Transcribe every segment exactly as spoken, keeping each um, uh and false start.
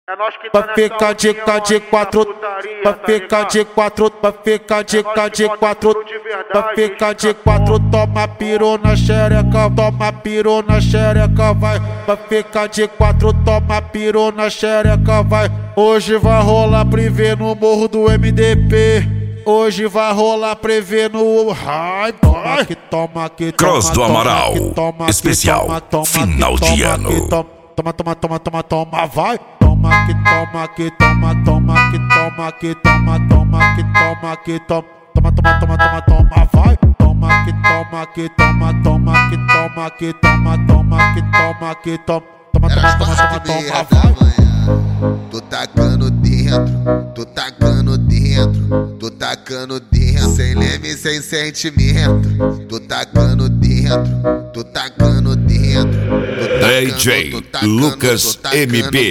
Pra ficar de cá de quatro, pra ficar de quatro, pra ficar de cá de quatro, pra ficar de quatro, toma piru na xereca, toma piru na xereca, vai. Pra ficar de quatro, toma piru na xereca, vai. Hoje vai rolar privê no morro do M D P. Hoje vai rolar prevê no Ai, toma que toma que toma. Cross do Amaral, especial final de ano. Toma, toma, toma, toma, toma, vai. Toma que toma que toma, toma que toma que toma, toma que toma que toma, toma, toma, toma, toma, toma, vai. Toma que toma que toma, toma que toma que toma, toma que toma que toma, toma, toma, toma, toma, toma, vai. Tô tacando dentro, tô tacando dentro, tô tacando dentro, sem leme, sem sentimento. Tô tacando dentro, tô tacando dentro. D J Lucas M P.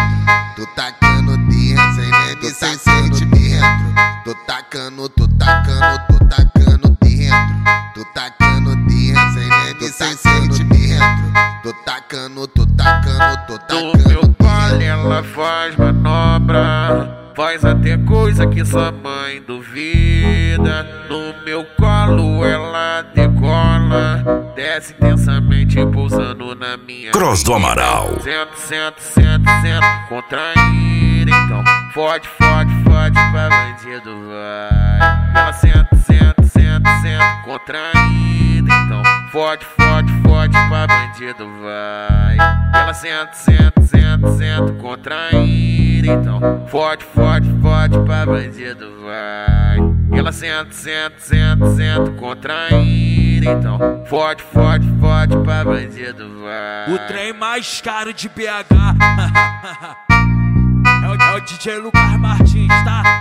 Tô tacando dentro, sem leme, sem sentimento. Tô tacando, tô tacando, tô tacando dentro. Tô tacando dentro, sem leme, sem sentimento. Tô tacando, tô tacando, tô tacando. No meu palho ela faz manobra, faz até coisa que sua mãe duvida. No meu colo ela decola, desce intensamente pousando na minha. Cross do Amaral. Senta, senta, senta, senta, contraída. Então fode, fode, fode pra bandido vai. Ela senta, senta, senta, senta, contraída. Então fode, fode, fode pra bandido vai. Ela senta, senta, senta, senta, contraída. Então fode, fode, fode pra bandido vai. Ela senta, senta, senta, senta, contraída. Então fode, fode, fode pra bandido vai. O trem mais caro de B H é o, é o D J Lucas Martins, tá?